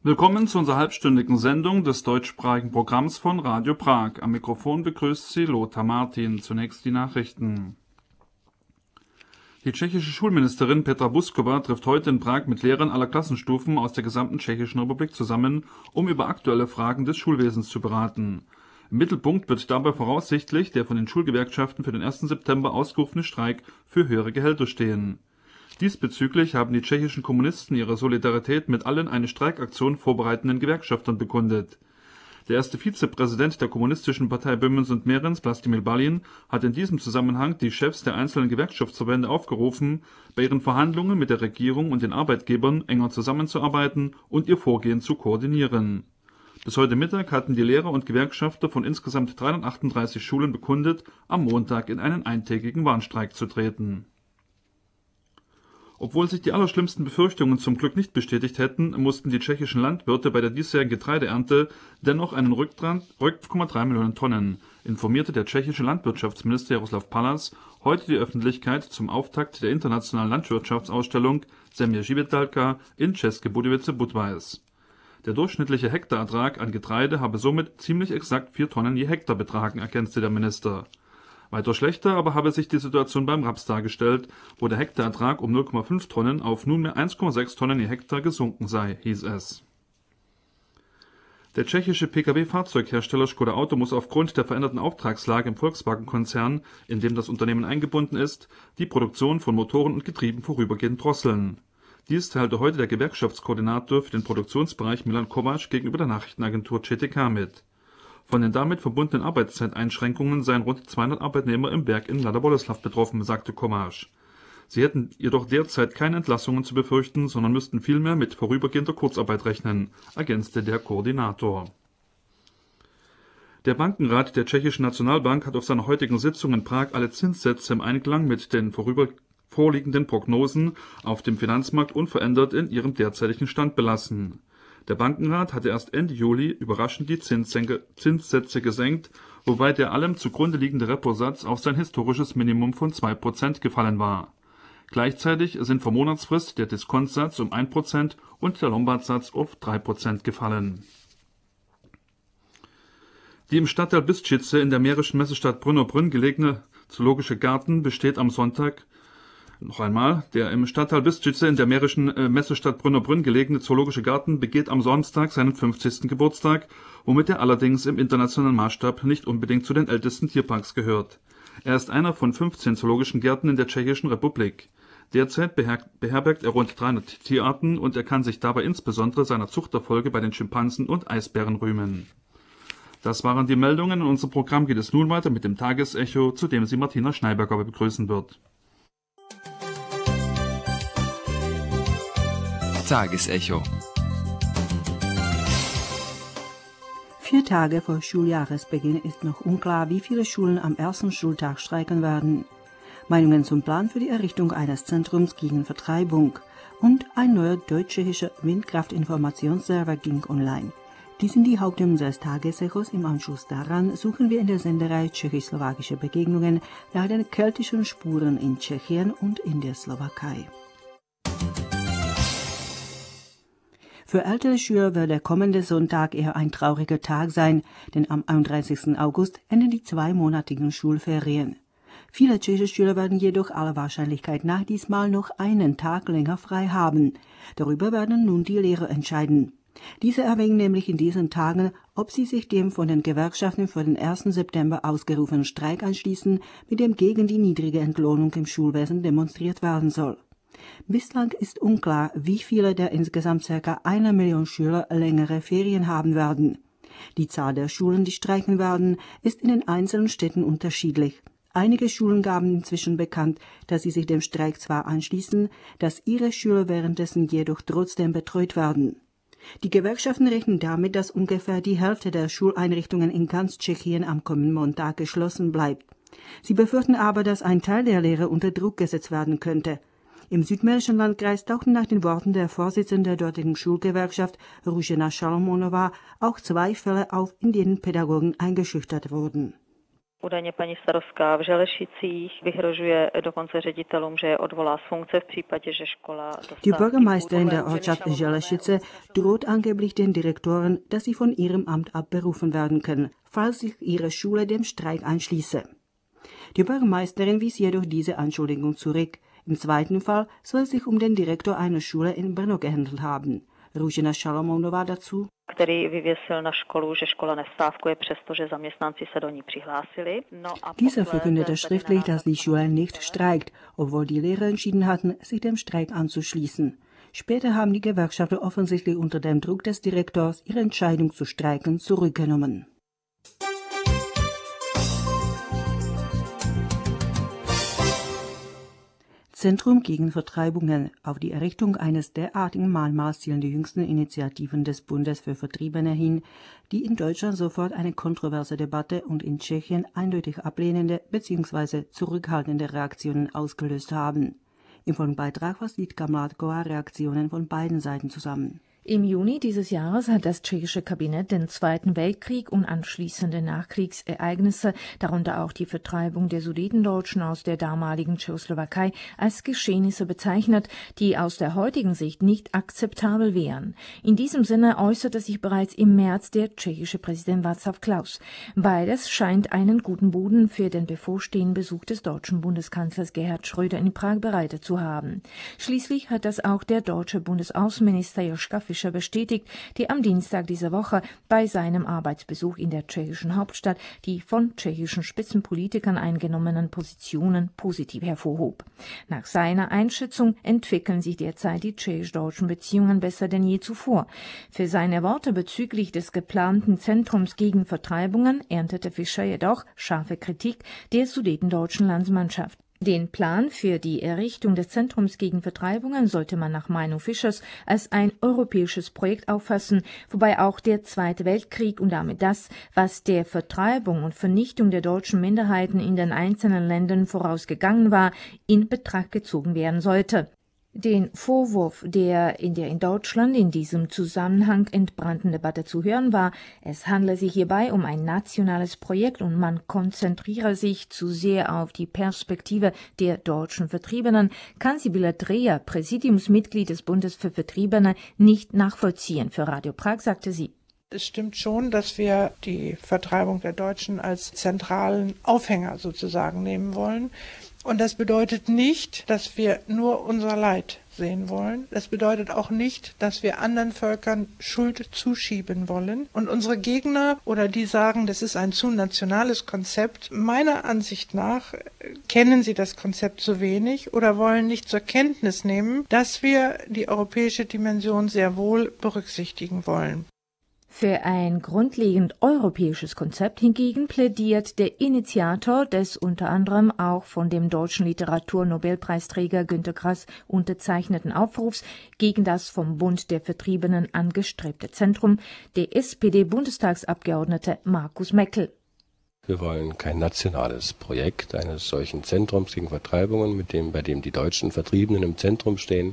Willkommen zu unserer halbstündigen Sendung des deutschsprachigen Programms von Radio Prag. Am Mikrofon begrüßt Sie Lothar Martin. Zunächst die Nachrichten. Die tschechische Schulministerin Petra Buzková trifft heute in Prag mit Lehrern aller Klassenstufen aus der gesamten Tschechischen Republik zusammen, um über aktuelle Fragen des Schulwesens zu beraten. Im Mittelpunkt wird dabei voraussichtlich der von den Schulgewerkschaften für den 1. September ausgerufene Streik für höhere Gehälter stehen. Diesbezüglich haben die tschechischen Kommunisten ihre Solidarität mit allen eine Streikaktion vorbereitenden Gewerkschaftern bekundet. Der erste Vizepräsident der kommunistischen Partei Böhmens und Mehrens, Vlastimil Balin, hat in diesem Zusammenhang die Chefs der einzelnen Gewerkschaftsverbände aufgerufen, bei ihren Verhandlungen mit der Regierung und den Arbeitgebern enger zusammenzuarbeiten und ihr Vorgehen zu koordinieren. Bis heute Mittag hatten die Lehrer und Gewerkschafter von insgesamt 338 Schulen bekundet, am Montag in einen eintägigen Warnstreik zu treten. Obwohl sich die allerschlimmsten Befürchtungen zum Glück nicht bestätigt hätten, mussten die tschechischen Landwirte bei der diesjährigen Getreideernte dennoch einen Rücktrag 3,3 Millionen Tonnen, informierte der tschechische Landwirtschaftsminister Jaroslav Palas heute die Öffentlichkeit zum Auftakt der internationalen Landwirtschaftsausstellung Země životalka in České Budějovice-Budweis. Der durchschnittliche Hektarertrag an Getreide habe somit ziemlich exakt 4 Tonnen je Hektar betragen, ergänzte der Minister. Weiter schlechter aber habe sich die Situation beim Raps dargestellt, wo der Hektarertrag um 0,5 Tonnen auf nunmehr 1,6 Tonnen je Hektar gesunken sei, hieß es. Der tschechische Pkw-Fahrzeughersteller Škoda Auto muss aufgrund der veränderten Auftragslage im Volkswagen-Konzern, in dem das Unternehmen eingebunden ist, die Produktion von Motoren und Getrieben vorübergehend drosseln. Dies teilte heute der Gewerkschaftskoordinator für den Produktionsbereich Milan Kovács gegenüber der Nachrichtenagentur ČTK mit. Von den damit verbundenen Arbeitszeiteinschränkungen seien rund 200 Arbeitnehmer im Werk in Mladá Boleslav betroffen, sagte Kovács. Sie hätten jedoch derzeit keine Entlassungen zu befürchten, sondern müssten vielmehr mit vorübergehender Kurzarbeit rechnen, ergänzte der Koordinator. Der Bankenrat der Tschechischen Nationalbank hat auf seiner heutigen Sitzung in Prag alle Zinssätze im Einklang mit den vorliegenden Prognosen auf dem Finanzmarkt unverändert in ihrem derzeitigen Stand belassen. Der Bankenrat hatte erst Ende Juli überraschend die Zinssätze gesenkt, wobei der allem zugrunde liegende Reposatz auf sein historisches Minimum von 2% gefallen war. Gleichzeitig sind vor Monatsfrist der Diskontsatz um 1% und der Lombardsatz auf 3% gefallen. Die im Stadtteil Bystřice in der mährischen Messestadt Brno-Brünn gelegene Zoologische Garten besteht am Sonntag der im Stadtteil Bystřice in der mährischen Messestadt Brno-Brünn gelegene Zoologische Garten begeht am Samstag seinen 50. Geburtstag, womit er allerdings im internationalen Maßstab nicht unbedingt zu den ältesten Tierparks gehört. Er ist einer von 15 zoologischen Gärten in der Tschechischen Republik. Derzeit beherbergt er rund 300 Tierarten und er kann sich dabei insbesondere seiner Zuchterfolge bei den Schimpansen und Eisbären rühmen. Das waren die Meldungen. In unserem Programm geht es nun weiter mit dem Tagesecho, zu dem Sie Martina Schneiberger begrüßen wird. Tagesecho. 4 Tage vor Schuljahresbeginn ist noch unklar, wie viele Schulen am ersten Schultag streiken werden. Meinungen zum Plan für die Errichtung eines Zentrums gegen Vertreibung und ein neuer deutsch-tschechischer Windkraftinformationsserver ging online. Dies sind die Hauptthemen des Tagesechos. Im Anschluss daran suchen wir in der Sendereihe Tschechisch-Slowakische Begegnungen nach den keltischen Spuren in Tschechien und in der Slowakei. Für ältere Schüler wird der kommende Sonntag eher ein trauriger Tag sein, denn am 31. August enden die 2-monatigen Schulferien. Viele tschechische Schüler werden jedoch aller Wahrscheinlichkeit nach diesmal noch einen Tag länger frei haben. Darüber werden nun die Lehrer entscheiden. Diese erwägen nämlich in diesen Tagen, ob sie sich dem von den Gewerkschaften für den 1. September ausgerufenen Streik anschließen, mit dem gegen die niedrige Entlohnung im Schulwesen demonstriert werden soll. Bislang ist unklar, wie viele der insgesamt ca. 1 Million Schüler längere Ferien haben werden. Die Zahl der Schulen, die streiken werden, ist in den einzelnen Städten unterschiedlich. Einige Schulen gaben inzwischen bekannt, dass sie sich dem Streik zwar anschließen, dass ihre Schüler währenddessen jedoch trotzdem betreut werden. Die Gewerkschaften rechnen damit, dass ungefähr die Hälfte der Schuleinrichtungen in ganz Tschechien am kommenden Montag geschlossen bleibt. Sie befürchten aber, dass ein Teil der Lehrer unter Druck gesetzt werden könnte. Im südmährischen Landkreis tauchten nach den Worten der Vorsitzenden der dortigen Schulgewerkschaft, Růžena Šalomonová, auch 2 Fälle auf, in denen Pädagogen eingeschüchtert wurden. Údajně paní starostka v Želešicích vyhrožuje dokonce ředitelům, že je odvolá z funkce v případě, že škola dostane. Die Bürgermeisterin der Ortschaft Želešice droht angeblich den Direktoren, dass sie von ihrem Amt abberufen werden können, falls sich ihre Schule dem Streik anschließe. Die Bürgermeisterin wies jedoch diese Anschuldigung zurück. Im zweiten Fall soll es sich um den Direktor einer Schule in Brno gehandelt haben. Růžena Šalomounová dazu. Který vyvěsil na školu, že škola nestávkuje, přestože zaměstnanci se do ní přihlásili. Dieser verkündete schriftlich, dass die Schule nicht streikt, obwohl die Lehrer entschieden hatten, sich dem Streik anzuschließen. Später haben die Gewerkschaften offensichtlich unter dem Druck des Direktors ihre Entscheidung zu streiken zurückgenommen. Zentrum gegen Vertreibungen. Auf die Errichtung eines derartigen Mahnmals zielen die jüngsten Initiativen des Bundes für Vertriebene hin, die in Deutschland sofort eine kontroverse Debatte und in Tschechien eindeutig ablehnende bzw. zurückhaltende Reaktionen ausgelöst haben. Im Folgenbeitrag fasst Jitka Mládková Reaktionen von beiden Seiten zusammen. Im Juni dieses Jahres hat das tschechische Kabinett den Zweiten Weltkrieg und anschließende Nachkriegsereignisse, darunter auch die Vertreibung der Sudetendeutschen aus der damaligen Tschechoslowakei, als Geschehnisse bezeichnet, die aus der heutigen Sicht nicht akzeptabel wären. In diesem Sinne äußerte sich bereits im März der tschechische Präsident Václav Klaus. Beides scheint einen guten Boden für den bevorstehenden Besuch des deutschen Bundeskanzlers Gerhard Schröder in Prag bereitet zu haben. Schließlich hat das auch der deutsche Bundesaußenminister Joschka Fischer bestätigt, der am Dienstag dieser Woche bei seinem Arbeitsbesuch in der tschechischen Hauptstadt die von tschechischen Spitzenpolitikern eingenommenen Positionen positiv hervorhob. Nach seiner Einschätzung entwickeln sich derzeit die tschechisch-deutschen Beziehungen besser denn je zuvor. Für seine Worte bezüglich des geplanten Zentrums gegen Vertreibungen erntete Fischer jedoch scharfe Kritik der sudetendeutschen Landsmannschaft. Den Plan für die Errichtung des Zentrums gegen Vertreibungen sollte man nach Meinung Fischers als ein europäisches Projekt auffassen, wobei auch der Zweite Weltkrieg und damit das, was der Vertreibung und Vernichtung der deutschen Minderheiten in den einzelnen Ländern vorausgegangen war, in Betracht gezogen werden sollte. Den Vorwurf, der in Deutschland in diesem Zusammenhang entbrannten Debatte zu hören war, es handle sich hierbei um ein nationales Projekt und man konzentriere sich zu sehr auf die Perspektive der deutschen Vertriebenen, kann Sibylla Dreher, Präsidiumsmitglied des Bundes für Vertriebene, nicht nachvollziehen. Für Radio Prag sagte sie: Es stimmt schon, dass wir die Vertreibung der Deutschen als zentralen Aufhänger sozusagen nehmen wollen. Und das bedeutet nicht, dass wir nur unser Leid sehen wollen. Das bedeutet auch nicht, dass wir anderen Völkern Schuld zuschieben wollen. Und unsere Gegner oder die sagen, das ist ein zu nationales Konzept, meiner Ansicht nach kennen sie das Konzept zu wenig oder wollen nicht zur Kenntnis nehmen, dass wir die europäische Dimension sehr wohl berücksichtigen wollen. Für ein grundlegend europäisches Konzept hingegen plädiert der Initiator des unter anderem auch von dem deutschen Literaturnobelpreisträger Günter Grass unterzeichneten Aufrufs gegen das vom Bund der Vertriebenen angestrebte Zentrum, der SPD-Bundestagsabgeordnete Markus Meckel. Wir wollen kein nationales Projekt eines solchen Zentrums gegen Vertreibungen, bei dem die deutschen Vertriebenen im Zentrum stehen,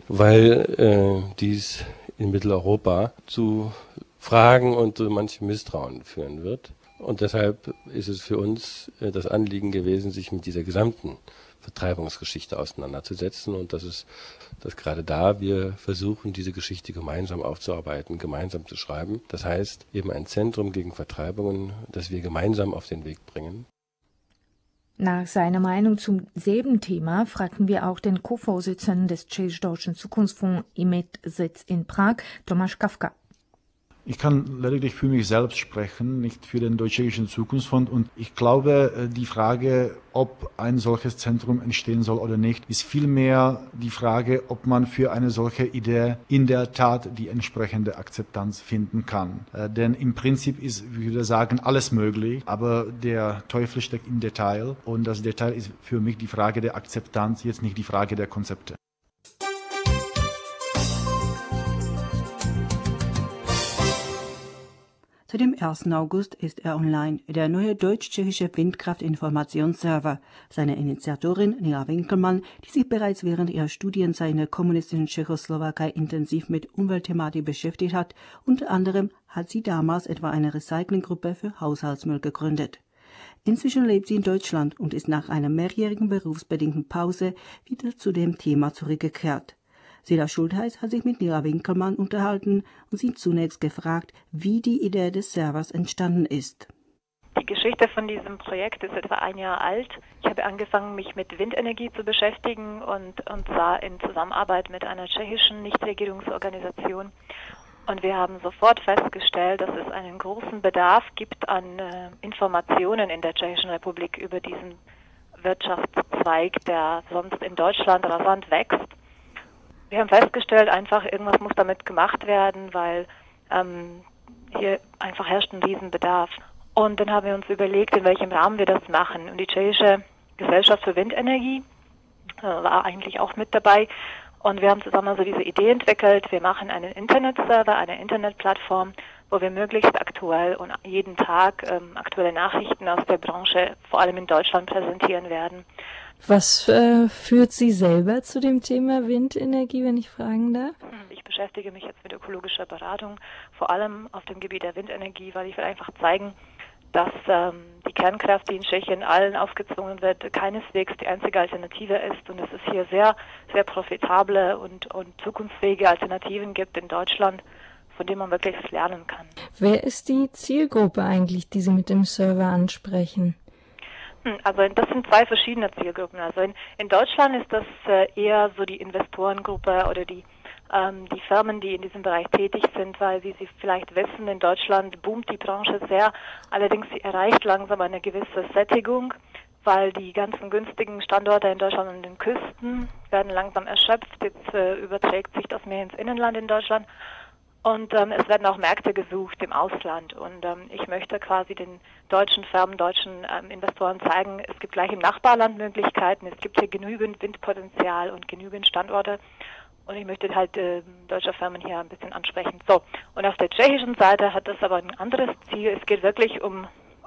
weil dies in Mitteleuropa zu Fragen und manchem Misstrauen führen wird. Und deshalb ist es für uns das Anliegen gewesen, sich mit dieser gesamten Vertreibungsgeschichte auseinanderzusetzen und dass gerade da wir versuchen, diese Geschichte gemeinsam aufzuarbeiten, gemeinsam zu schreiben. Das heißt, eben ein Zentrum gegen Vertreibungen, das wir gemeinsam auf den Weg bringen. Nach seiner Meinung zum selben Thema fragten wir auch den Co-Vorsitzenden des Tschechisch-Deutschen Zukunftsfonds mit Sitz in Prag, Tomáš Kafka. Ich kann lediglich für mich selbst sprechen, nicht für den Deutsch-Tschechischen Zukunftsfonds. Und ich glaube, die Frage, ob ein solches Zentrum entstehen soll oder nicht, ist vielmehr die Frage, ob man für eine solche Idee in der Tat die entsprechende Akzeptanz finden kann. Denn im Prinzip ist, ich würde sagen, alles möglich, aber der Teufel steckt im Detail. Und das Detail ist für mich die Frage der Akzeptanz, jetzt nicht die Frage der Konzepte. Seit dem 1. August ist er online, der neue deutsch-tschechische Windkraftinformationsserver. Seine Initiatorin Nina Winkelmann, die sich bereits während ihrer Studienzeit in der kommunistischen Tschechoslowakei intensiv mit Umweltthematik beschäftigt hat, unter anderem hat sie damals etwa eine Recyclinggruppe für Haushaltsmüll gegründet. Inzwischen lebt sie in Deutschland und ist nach einer mehrjährigen berufsbedingten Pause wieder zu dem Thema zurückgekehrt. Sila Schultheiß hat sich mit Nila Winkelmann unterhalten und sie zunächst gefragt, wie die Idee des Servers entstanden ist. Die Geschichte von diesem Projekt ist etwa 1 Jahr alt. Ich habe angefangen, mich mit Windenergie zu beschäftigen und zwar in Zusammenarbeit mit einer tschechischen Nichtregierungsorganisation. Und wir haben sofort festgestellt, dass es einen großen Bedarf gibt an Informationen in der Tschechischen Republik über diesen Wirtschaftszweig, der sonst in Deutschland rasant wächst. Wir haben festgestellt, einfach irgendwas muss damit gemacht werden, weil hier einfach herrscht ein Riesenbedarf. Und dann haben wir uns überlegt, in welchem Rahmen wir das machen. Und die Tschechische Gesellschaft für Windenergie war eigentlich auch mit dabei. Und wir haben zusammen also diese Idee entwickelt. Wir machen einen Internetserver, eine Internetplattform, wo wir möglichst aktuell und jeden Tag aktuelle Nachrichten aus der Branche, vor allem in Deutschland, präsentieren werden. Was führt Sie selber zu dem Thema Windenergie, wenn ich fragen darf? Ich beschäftige mich jetzt mit ökologischer Beratung, vor allem auf dem Gebiet der Windenergie, weil ich will einfach zeigen, dass die Kernkraft, die in Tschechien allen aufgezwungen wird, keineswegs die einzige Alternative ist und dass es hier sehr, sehr profitable und zukunftsfähige Alternativen gibt in Deutschland, von denen man wirklich lernen kann. Wer ist die Zielgruppe eigentlich, die Sie mit dem Server ansprechen? Also das sind 2 verschiedene Zielgruppen. Also in Deutschland ist das eher so die Investorengruppe oder die Firmen, die in diesem Bereich tätig sind, weil, wie Sie vielleicht wissen, in Deutschland boomt die Branche sehr. Allerdings sie erreicht langsam eine gewisse Sättigung, weil die ganzen günstigen Standorte in Deutschland an den Küsten werden langsam erschöpft. Jetzt überträgt sich das mehr ins Inland in Deutschland. Und es werden auch Märkte gesucht im Ausland. Und ich möchte quasi den deutschen Firmen, deutschen Investoren zeigen, es gibt gleich im Nachbarland Möglichkeiten. Es gibt hier genügend Windpotenzial und genügend Standorte. Und ich möchte halt deutsche Firmen hier ein bisschen ansprechen. So, und auf der tschechischen Seite hat das aber ein anderes Ziel. Es geht wirklich um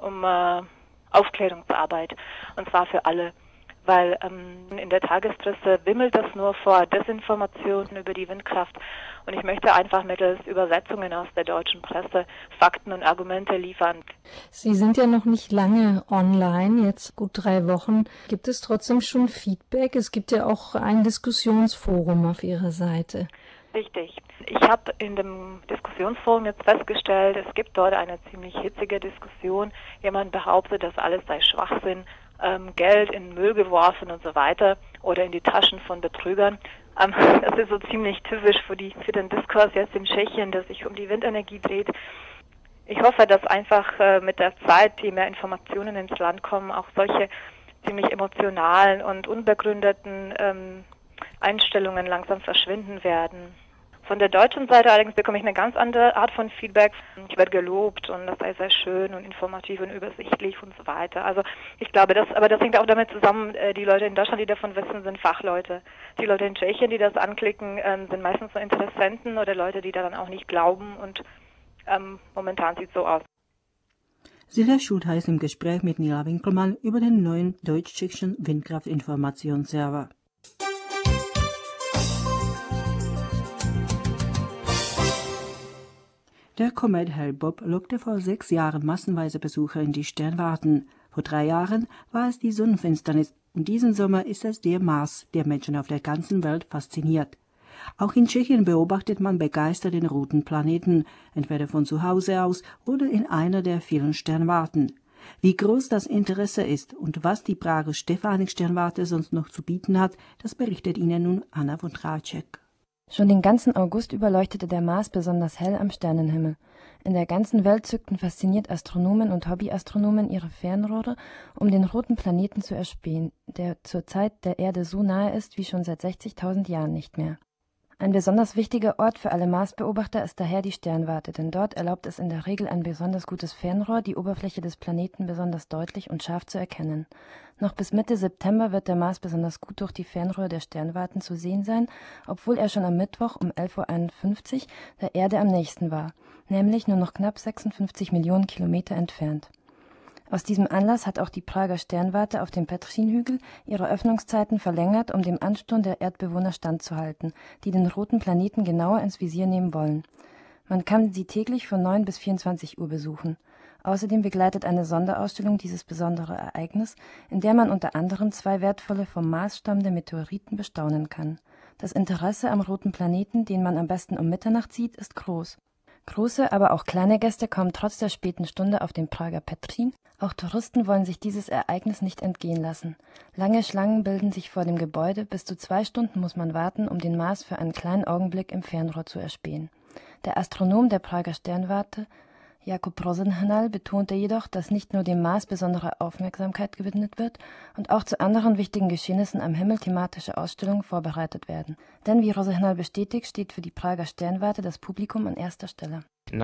Aufklärungsarbeit. Und zwar für alle. Weil in der Tagespresse wimmelt das nur vor Desinformationen über die Windkraft. Und ich möchte einfach mittels Übersetzungen aus der deutschen Presse Fakten und Argumente liefern. Sie sind ja noch nicht lange online, jetzt gut 3 Wochen. Gibt es trotzdem schon Feedback? Es gibt ja auch ein Diskussionsforum auf Ihrer Seite. Richtig. Ich habe in dem Diskussionsforum jetzt festgestellt, es gibt dort eine ziemlich hitzige Diskussion. Jemand behauptet, dass alles sei Schwachsinn. Geld in Müll geworfen und so weiter oder in die Taschen von Betrügern. Das ist so ziemlich typisch für den Diskurs jetzt in Tschechien, der sich um die Windenergie dreht. Ich hoffe, dass einfach mit der Zeit, je mehr Informationen ins Land kommen, auch solche ziemlich emotionalen und unbegründeten Einstellungen langsam verschwinden werden. Von der deutschen Seite allerdings bekomme ich eine ganz andere Art von Feedback. Ich werde gelobt und das sei sehr schön und informativ und übersichtlich und so weiter. Also ich glaube, das hängt auch damit zusammen, die Leute in Deutschland, die davon wissen, sind Fachleute. Die Leute in Tschechien, die das anklicken, sind meistens so Interessenten oder Leute, die daran auch nicht glauben und momentan sieht es so aus. Sila Schultheiß im Gespräch mit Nila Winkelmann über den neuen deutsch-tschechischen Windkraftinformationsserver. Der Komet Hale-Bopp lockte vor 6 Jahren massenweise Besucher in die Sternwarten. Vor 3 Jahren war es die Sonnenfinsternis und diesen Sommer ist es der Mars, der Menschen auf der ganzen Welt fasziniert. Auch in Tschechien beobachtet man begeistert den roten Planeten, entweder von zu Hause aus oder in einer der vielen Sternwarten. Wie groß das Interesse ist und was die Prager Stefanik-Sternwarte sonst noch zu bieten hat, das berichtet Ihnen nun Anna Vondráček. Schon den ganzen August über leuchtete der Mars besonders hell am Sternenhimmel. In der ganzen Welt zückten fasziniert Astronomen und Hobbyastronomen ihre Fernrohre, um den roten Planeten zu erspähen, der zur Zeit der Erde so nahe ist wie schon seit 60.000 Jahren nicht mehr. Ein besonders wichtiger Ort für alle Marsbeobachter ist daher die Sternwarte, denn dort erlaubt es in der Regel ein besonders gutes Fernrohr, die Oberfläche des Planeten besonders deutlich und scharf zu erkennen. Noch bis Mitte September wird der Mars besonders gut durch die Fernrohre der Sternwarten zu sehen sein, obwohl er schon am Mittwoch um 11:51 Uhr der Erde am nächsten war, nämlich nur noch knapp 56 Millionen Kilometer entfernt. Aus diesem Anlass hat auch die Prager Sternwarte auf dem Petřín-Hügel ihre Öffnungszeiten verlängert, um dem Ansturm der Erdbewohner standzuhalten, die den roten Planeten genauer ins Visier nehmen wollen. Man kann sie täglich von 9 bis 24 Uhr besuchen. Außerdem begleitet eine Sonderausstellung dieses besondere Ereignis, in der man unter anderem 2 wertvolle vom Mars stammende Meteoriten bestaunen kann. Das Interesse am roten Planeten, den man am besten um Mitternacht sieht, ist groß. Große, aber auch kleine Gäste kommen trotz der späten Stunde auf den Prager Petrin. Auch Touristen wollen sich dieses Ereignis nicht entgehen lassen. Lange Schlangen bilden sich vor dem Gebäude, bis zu 2 Stunden muss man warten, um den Mars für einen kleinen Augenblick im Fernrohr zu erspähen. Der Astronom der Prager Sternwarte, Jakub Rosenhnal, betonte jedoch, dass nicht nur dem Mars besondere Aufmerksamkeit gewidmet wird und auch zu anderen wichtigen Geschehnissen am Himmel thematische Ausstellungen vorbereitet werden. Denn wie Rosenhnal bestätigt, steht für die Prager Sternwarte das Publikum an erster Stelle.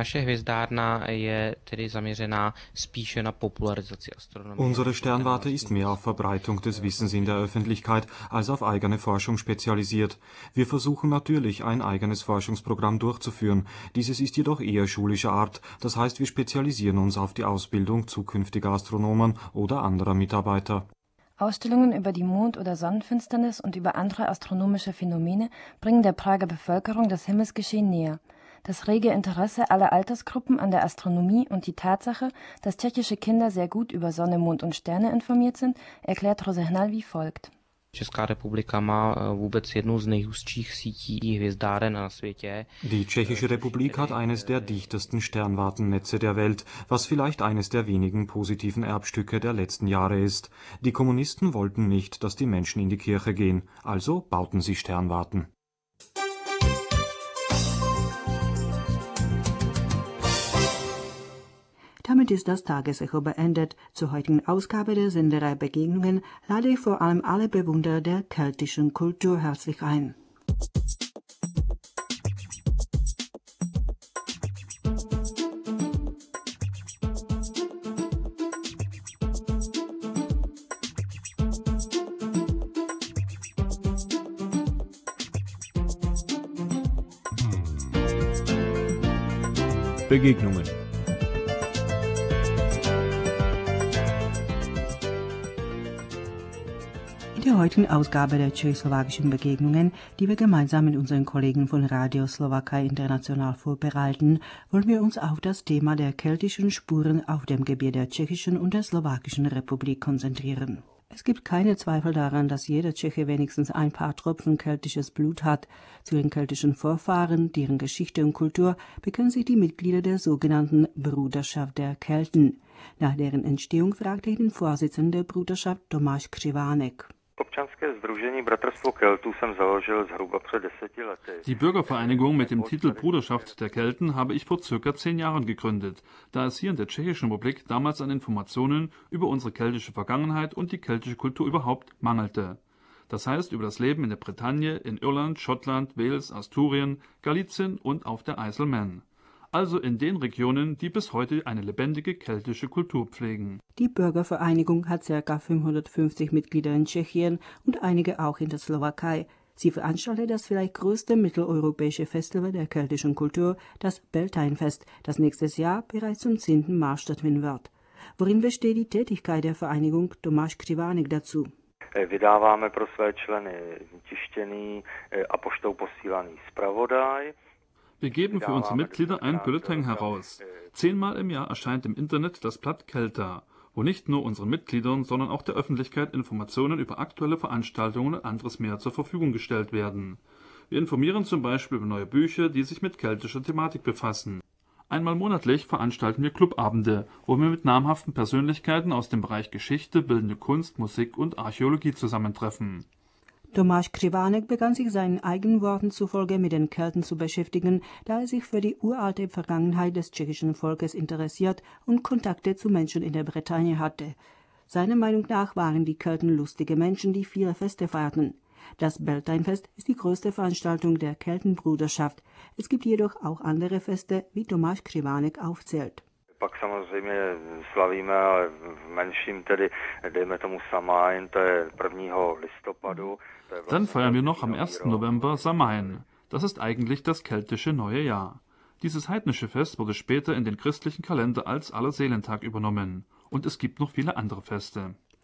Unsere Sternwarte ist mehr auf Verbreitung des Wissens in der Öffentlichkeit als auf eigene Forschung spezialisiert. Wir versuchen natürlich, ein eigenes Forschungsprogramm durchzuführen. Dieses ist jedoch eher schulischer Art, das heißt, wir spezialisieren uns auf die Ausbildung zukünftiger Astronomen oder anderer Mitarbeiter. Ausstellungen über die Mond- oder Sonnenfinsternis und über andere astronomische Phänomene bringen der Prager Bevölkerung das Himmelsgeschehen näher. Das rege Interesse aller Altersgruppen an der Astronomie und die Tatsache, dass tschechische Kinder sehr gut über Sonne, Mond und Sterne informiert sind, erklärt Rosenhnal wie folgt. Die Tschechische Republik hat eines der dichtesten Sternwartennetze der Welt, was vielleicht eines der wenigen positiven Erbstücke der letzten Jahre ist. Die Kommunisten wollten nicht, dass die Menschen in die Kirche gehen, also bauten sie Sternwarten. Damit ist das Tagesecho beendet. Zur heutigen Ausgabe der Senderei Begegnungen lade ich vor allem alle Bewunderer der keltischen Kultur herzlich ein. Begegnungen. In der heutigen Ausgabe der tschechoslowakischen Begegnungen, die wir gemeinsam mit unseren Kollegen von Radio Slowakei International vorbereiten, wollen wir uns auf das Thema der keltischen Spuren auf dem Gebiet der Tschechischen und der Slowakischen Republik konzentrieren. Es gibt keine Zweifel daran, dass jeder Tscheche wenigstens ein paar Tropfen keltisches Blut hat. Zu den keltischen Vorfahren, deren Geschichte und Kultur, bekennen sich die Mitglieder der sogenannten Bruderschaft der Kelten. Nach deren Entstehung fragte ich den Vorsitzenden der Bruderschaft Tomáš Křivánek. Die Bürgervereinigung mit dem Titel Bruderschaft der Kelten habe ich vor ca. 10 Jahren gegründet, da es hier in der Tschechischen Republik damals an Informationen über unsere keltische Vergangenheit und die keltische Kultur überhaupt mangelte. Das heißt über das Leben in der Bretagne, in Irland, Schottland, Wales, Asturien, Galizien und auf der Isle Man. Also in den Regionen, die bis heute eine lebendige keltische Kultur pflegen. Die Bürgervereinigung hat ca. 550 Mitglieder in Tschechien und einige auch in der Slowakei. Sie veranstaltet das vielleicht größte mitteleuropäische Festival der keltischen Kultur, das Beltane-Fest, das nächstes Jahr bereits zum 10. Mal stattfinden wird. Worin besteht die Tätigkeit der Vereinigung? Tomáš Křivánek dazu. Vydáváme pro své členy tištěný a poštou posílaný zpravodaj. Wir geben für unsere Mitglieder ein Bulletin heraus. 10-mal im Jahr erscheint im Internet das Blatt Kelta, wo nicht nur unseren Mitgliedern, sondern auch der Öffentlichkeit Informationen über aktuelle Veranstaltungen und anderes mehr zur Verfügung gestellt werden. Wir informieren zum Beispiel über neue Bücher, die sich mit keltischer Thematik befassen. Einmal monatlich veranstalten wir Clubabende, wo wir mit namhaften Persönlichkeiten aus dem Bereich Geschichte, bildende Kunst, Musik und Archäologie zusammentreffen. Tomáš Křivánek begann sich seinen eigenen Worten zufolge mit den Kelten zu beschäftigen, da er sich für die uralte Vergangenheit des tschechischen Volkes interessiert und Kontakte zu Menschen in der Bretagne hatte. Seiner Meinung nach waren die Kelten lustige Menschen, die viele Feste feierten. Das Beltane-Fest ist die größte Veranstaltung der Keltenbruderschaft. Es gibt jedoch auch andere Feste, wie Tomáš Křivánek aufzählt. Pak samozřejmě slavíme, ale v menším tedy, dejme tomu Samhain, to je 1. listopadu. Dann feiern wir noch am 1. November Samhain. Das ist eigentlich das keltische neue Jahr. Dieses heidnische Fest wurde später in den christlichen Kalender als Allerseelentag übernommen. Und es gibt noch viele andere Feste.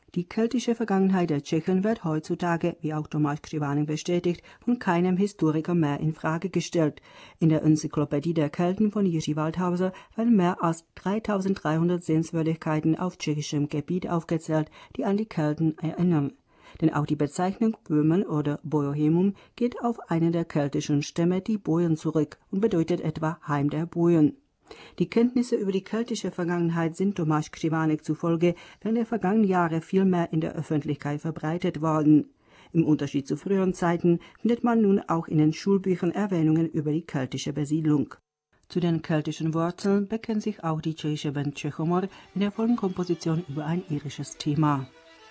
Die keltische Vergangenheit der Tschechen wird heutzutage, wie auch Tomáš Křivánek bestätigt, von keinem Historiker mehr in Frage gestellt. In der Enzyklopädie der Kelten von Jiří Waldhauser werden mehr als 3300 Sehenswürdigkeiten auf tschechischem Gebiet aufgezählt, die an die Kelten erinnern. Denn auch die Bezeichnung Böhmen oder Boiohemum geht auf einen der keltischen Stämme, die Boien, zurück und bedeutet etwa Heim der Boien. Die Kenntnisse über die keltische Vergangenheit sind Tomáš Křivánek zufolge während der vergangenen Jahre viel mehr in der Öffentlichkeit verbreitet worden. Im Unterschied zu früheren Zeiten findet man nun auch in den Schulbüchern Erwähnungen über die keltische Besiedlung. Zu den keltischen Wurzeln bekennt sich auch die tschechische Band Čechomor in der vollen Komposition über ein irisches Thema.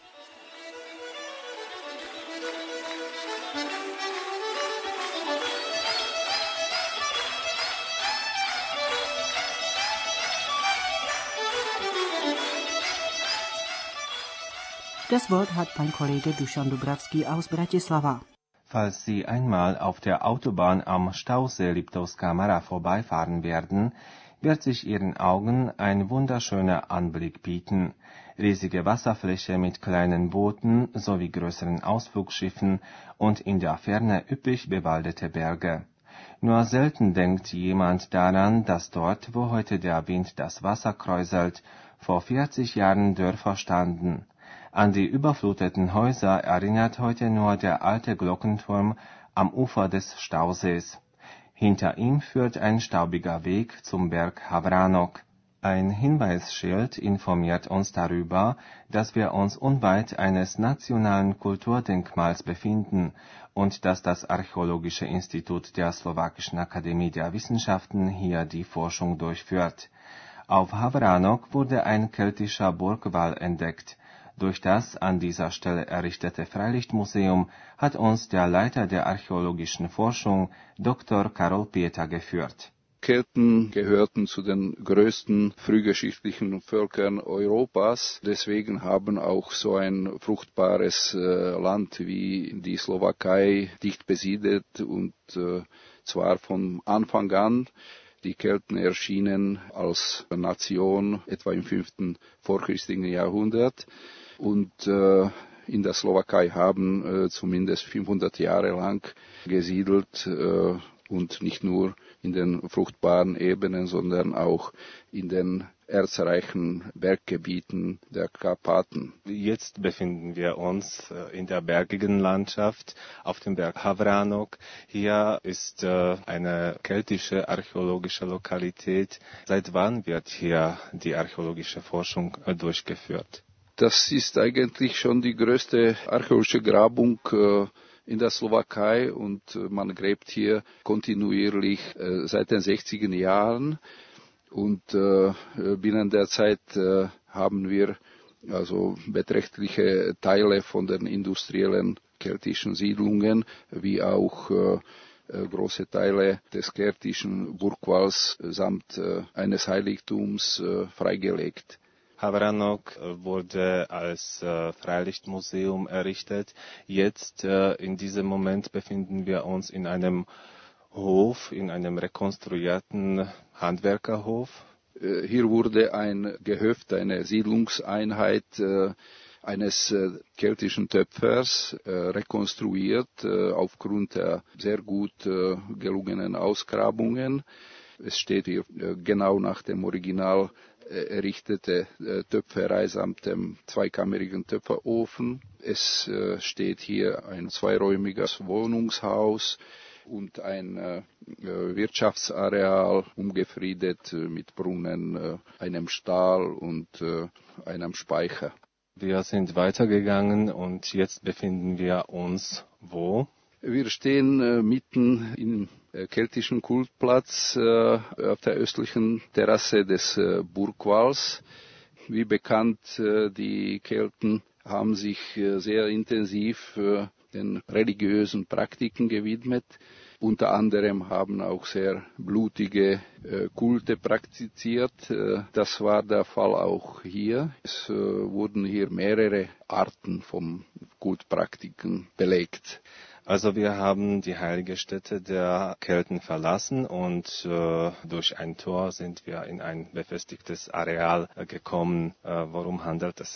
Das Wort hat mein Kollege Dušan Dubravský aus Bratislava. Falls Sie einmal auf der Autobahn am Stausee Liptovská Mara vorbeifahren werden, wird sich Ihren Augen ein wunderschöner Anblick bieten. Riesige Wasserfläche mit kleinen Booten sowie größeren Ausflugsschiffen und in der Ferne üppig bewaldete Berge. Nur selten denkt jemand daran, dass dort, wo heute der Wind das Wasser kräuselt, vor 40 Jahren Dörfer standen. An die überfluteten Häuser erinnert heute nur der alte Glockenturm am Ufer des Stausees. Hinter ihm führt ein staubiger Weg zum Berg Havranok. Ein Hinweisschild informiert uns darüber, dass wir uns unweit eines nationalen Kulturdenkmals befinden und dass das Archäologische Institut der Slowakischen Akademie der Wissenschaften hier die Forschung durchführt. Auf Havranok wurde ein keltischer Burgwall entdeckt. Durch das an dieser Stelle errichtete Freilichtmuseum hat uns der Leiter der archäologischen Forschung, Dr. Karol Pieta, geführt. Kelten gehörten zu den größten frühgeschichtlichen Völkern Europas. Deswegen haben auch so ein fruchtbares Land wie die Slowakei dicht besiedelt und zwar von Anfang an. Die Kelten erschienen als Nation etwa im 5. vorchristlichen Jahrhundert. Und in der Slowakei haben zumindest 500 Jahre lang gesiedelt und nicht nur in den fruchtbaren Ebenen, sondern auch in den erzreichen Berggebieten der Karpaten. Jetzt befinden wir uns in der bergigen Landschaft auf dem Berg Havranok. Hier ist eine keltische archäologische Lokalität. Seit wann wird hier die archäologische Forschung durchgeführt? Das ist eigentlich schon die größte archäologische Grabung in der Slowakei und man gräbt hier kontinuierlich seit den 60er Jahren und binnen der Zeit haben wir also beträchtliche Teile von den industriellen keltischen Siedlungen wie auch große Teile des keltischen Burgwalls samt eines Heiligtums freigelegt. Havranok wurde als Freilichtmuseum errichtet. Jetzt in diesem Moment befinden wir uns in einem Hof, in einem rekonstruierten Handwerkerhof. Hier wurde ein Gehöft, eine Siedlungseinheit eines keltischen Töpfers rekonstruiert aufgrund der sehr gut gelungenen Ausgrabungen. Es steht hier genau nach dem Original errichtete Töpferei samt dem zweikammerigen Töpferofen. Es steht hier ein zweiräumiges Wohnungshaus und ein Wirtschaftsareal umgefriedet mit Brunnen, einem Stall und einem Speicher. Wir sind weitergegangen und jetzt befinden wir uns wo? Wir stehen mitten im keltischen Kultplatz auf der östlichen Terrasse des Burgwalls. Wie bekannt, die Kelten haben sich sehr intensiv den religiösen Praktiken gewidmet. Unter anderem haben auch sehr blutige Kulte praktiziert. Das war der Fall auch hier. Es wurden hier mehrere Arten von Kultpraktiken belegt. Also wir haben die heilige Stätte der Kelten verlassen und durch ein Tor sind wir in ein befestigtes Areal gekommen. Worum handelt es sich?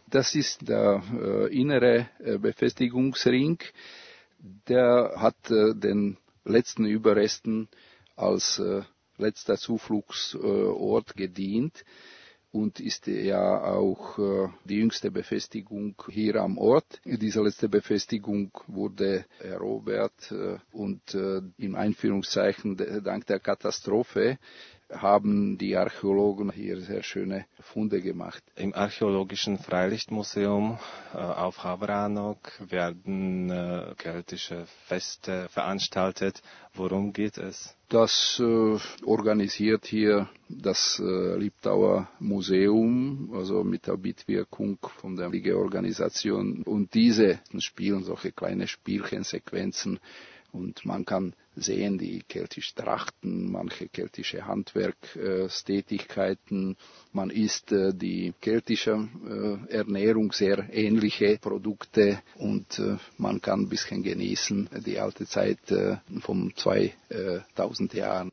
Das ist der innere Befestigungsring. Der hat den letzten Überresten als letzter Zufluchtsort gedient und ist ja auch die jüngste Befestigung hier am Ort. Diese letzte Befestigung wurde erobert und in Einführungszeichen dank der Katastrophe haben die Archäologen hier sehr schöne Funde gemacht. Im Archäologischen Freilichtmuseum auf Havranok werden keltische Feste veranstaltet. Worum geht es? Das organisiert hier das Liptauer Museum, also mit der Mitwirkung von der Liga-Organisation. Und diese spielen solche kleine Spielchensequenzen. Und man kann sehen, die keltischen Trachten, manche keltische Handwerkstätigkeiten. Man isst die keltische Ernährung, sehr ähnliche Produkte. Und man kann ein bisschen genießen die alte Zeit von 2000 Jahren.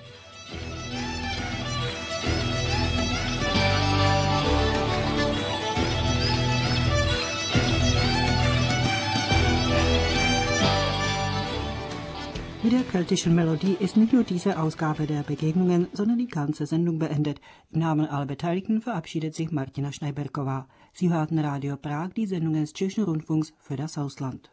Mit der keltischen Melodie ist nicht nur diese Ausgabe der Begegnungen, sondern die ganze Sendung beendet. Im Namen aller Beteiligten verabschiedet sich Martina Schneiberková. Sie hörten Radio Prag, die Sendung des Tschechischen Rundfunks für das Ausland.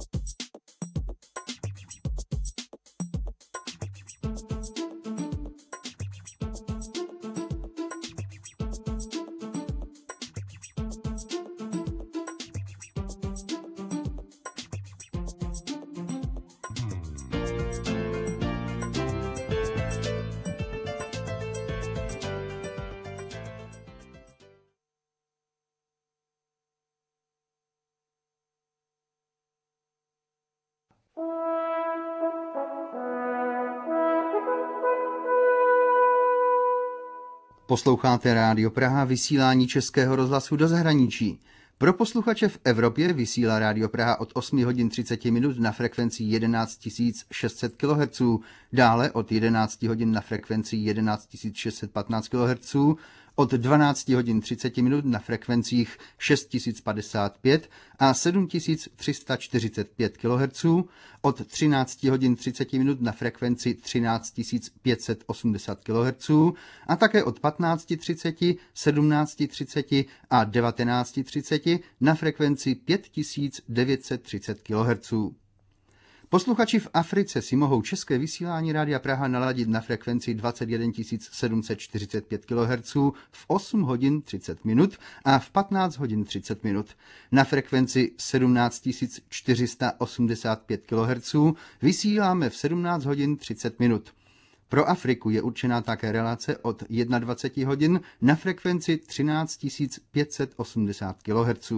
Posloucháte Rádio Praha, vysílání Českého rozhlasu do zahraničí. Pro posluchače v Evropě vysílá Rádio Praha od 8 hodin 30 minut na frekvenci 11 600 kHz, dále od 11 hodin na frekvenci 11 615 kHz, od 12 hodin 30 minut na frekvencích 6055 a 7345 kHz, od 13 hodin 30 minut na frekvenci 13 580 kHz a také od 15:30, 17:30 a 19:30 na frekvenci 5930 kHz. Posluchači v Africe si mohou české vysílání Rádia Praha naladit na frekvenci 21 745 kHz v 8 hodin 30 minut a v 15 hodin 30 minut. Na frekvenci 17 485 kHz vysíláme v 17 hodin 30 minut. Pro Afriku je určená také relace od 21 hodin na frekvenci 13 580 kHz.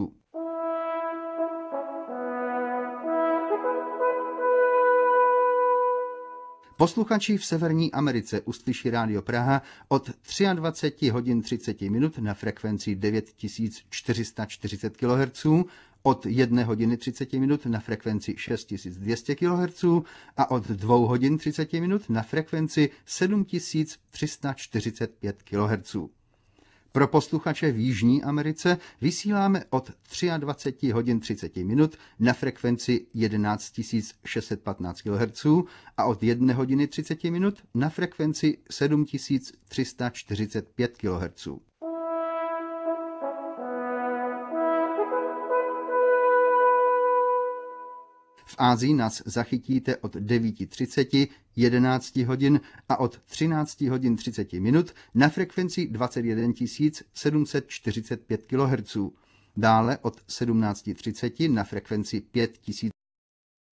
Posluchači v Severní Americe uslyší Rádio Praha od 23 hodin 30 minut na frekvenci 9440 kHz, od 1 hodiny 30 minut na frekvenci 6200 kHz a od 2 hodin 30 minut na frekvenci 7345 kHz. Pro posluchače v Jižní Americe vysíláme od 23 hodin 30 minut na frekvenci 11 615 kHz a od 1 hodiny 30 minut na frekvenci 7345 kHz. V Ázii nás zachytíte od 9:30, 11 hodin a od 13 hodin 30 minut na frekvenci 21 745 kHz. Dále od 17:30 na frekvenci 5000